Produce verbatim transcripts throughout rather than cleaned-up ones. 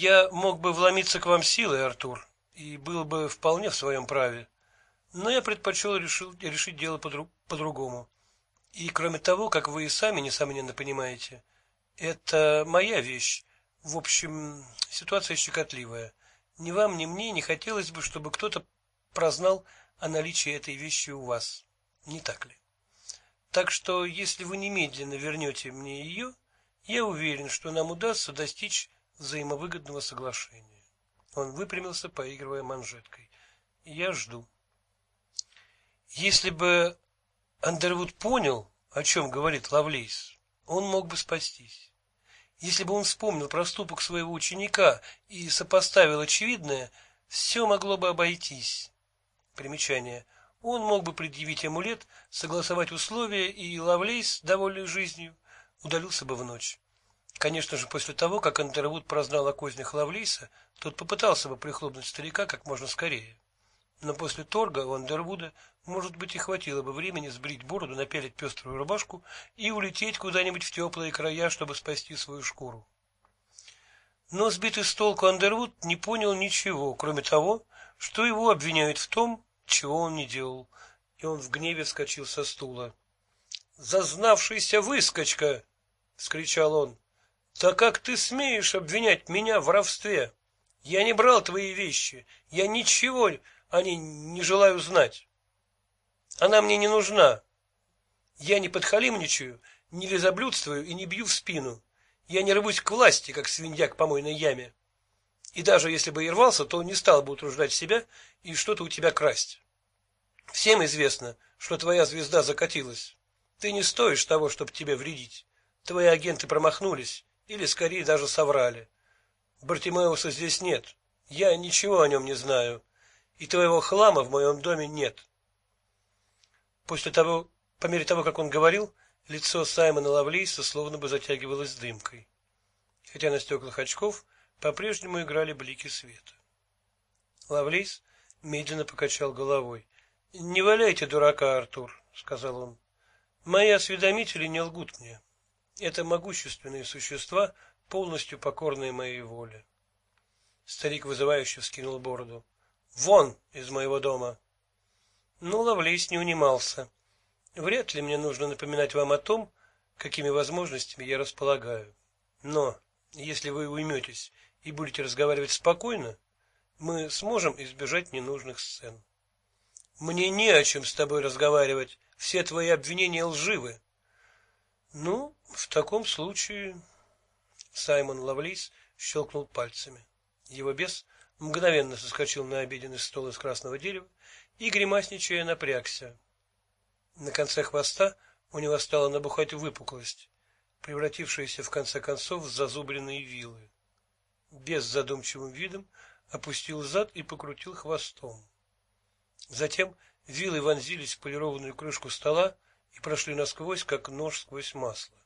Я мог бы вломиться к вам силой, Артур, и был бы вполне в своем праве, но я предпочел решил, решить дело по-друг, по-другому. И кроме того, как вы и сами несомненно понимаете, это моя вещь. В общем, ситуация щекотливая. Ни вам, ни мне не хотелось бы, чтобы кто-то прознал о наличии этой вещи у вас. Не так ли? Так что, если вы немедленно вернете мне ее, я уверен, что нам удастся достичь взаимовыгодного соглашения. Он выпрямился, поигрывая манжеткой. Я жду. Если бы Андервуд понял, о чем говорит Лавлейс, он мог бы спастись. Если бы он вспомнил проступок своего ученика и сопоставил очевидное, все могло бы обойтись. Примечание. Он мог бы предъявить амулет, согласовать условия, и Лавлейс, довольный жизнью, удалился бы в ночь. Конечно же, после того, как Андервуд прознал о кознях Лавлейса, тот попытался бы прихлопнуть старика как можно скорее. Но после торга у Андервуда, может быть, и хватило бы времени сбрить бороду, напялить пеструю рубашку и улететь куда-нибудь в теплые края, чтобы спасти свою шкуру. Но сбитый с толку Андервуд не понял ничего, кроме того, что его обвиняют в том, чего он не делал, и он в гневе вскочил со стула. «Зазнавшийся выскочка!» — вскричал он. «Да как ты смеешь обвинять меня в воровстве? Я не брал твои вещи, я ничего о ней не желаю знать. Она мне не нужна. Я не подхалимничаю, не лизоблюдствую и не бью в спину. Я не рвусь к власти, как свинья к помойной яме. И даже если бы и рвался, то не стал бы утруждать себя и что-то у тебя красть. Всем известно, что твоя звезда закатилась. Ты не стоишь того, чтобы тебе вредить. Твои агенты промахнулись, или скорее даже соврали. Бартимеуса здесь нет. Я ничего о нем не знаю. И твоего хлама в моем доме нет. После того, по мере того, как он говорил, лицо Саймона Лавлейса словно бы затягивалось дымкой, хотя на стеклах очков по-прежнему играли блики света. Лавлейс медленно покачал головой. «Не валяйте дурака, Артур», — сказал он. «Мои осведомители не лгут мне. Это могущественные существа, полностью покорные моей воле». Старик вызывающе вскинул бороду. «Вон из моего дома!» Но Лавлейс не унимался. «Вряд ли мне нужно напоминать вам о том, какими возможностями я располагаю. Но, если вы уйметесь и будете разговаривать спокойно, мы сможем избежать ненужных сцен». «Мне не о чем с тобой разговаривать. Все твои обвинения лживы». «Ну, в таком случае...» Саймон Лавлейс щелкнул пальцами. Его бес мгновенно соскочил на обеденный стол из красного дерева и, гримасничая, напрягся. На конце хвоста у него стала набухать выпуклость, превратившаяся в конце концов в зазубренные вилы. Бес с задумчивым видом опустил зад и покрутил хвостом. Затем вилы вонзились в полированную крышку стола и прошли насквозь, как нож сквозь масло.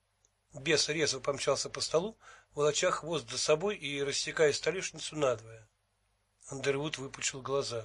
Бес резво помчался по столу, волоча хвост за собой и рассекая столешницу надвое. Андервуд выпучил глаза.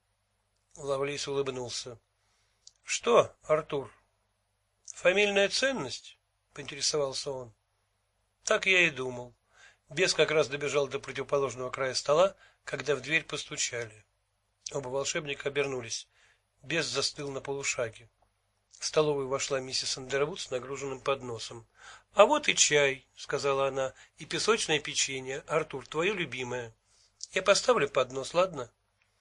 Лавлейс улыбнулся. — Что, Артур, фамильная ценность? — поинтересовался он. — Так я и думал. Бес как раз добежал до противоположного края стола, когда в дверь постучали. Оба волшебника обернулись. Бес застыл на полушаге. В столовую вошла миссис Андервуд с нагруженным подносом. — А вот и чай, — сказала она, — и песочное печенье. Артур, твое любимое. Я поставлю поднос, ладно?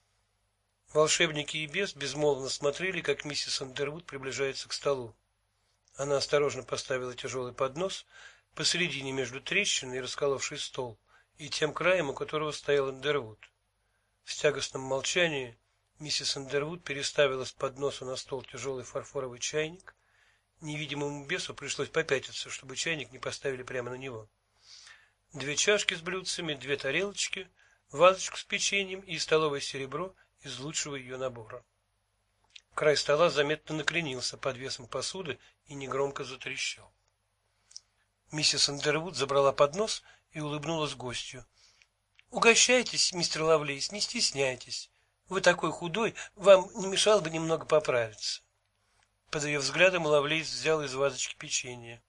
Волшебники и бес безмолвно смотрели, как миссис Андервуд приближается к столу. Она осторожно поставила тяжелый поднос посередине между трещиной и расколовший стол и тем краем, у которого стоял Андервуд. В тягостном молчании миссис Андервуд переставила с подноса на стол тяжелый фарфоровый чайник. Невидимому бесу пришлось попятиться, чтобы чайник не поставили прямо на него. Две чашки с блюдцами, две тарелочки, вазочку с печеньем и столовое серебро из лучшего ее набора. Край стола заметно накренился под весом посуды и негромко затрещал. Миссис Андервуд забрала поднос и улыбнулась гостю. — Угощайтесь, мистер Лавлейс, не стесняйтесь. Вы такой худой, вам не мешало бы немного поправиться. Под ее взглядом Лавлейс взял из вазочки печенье.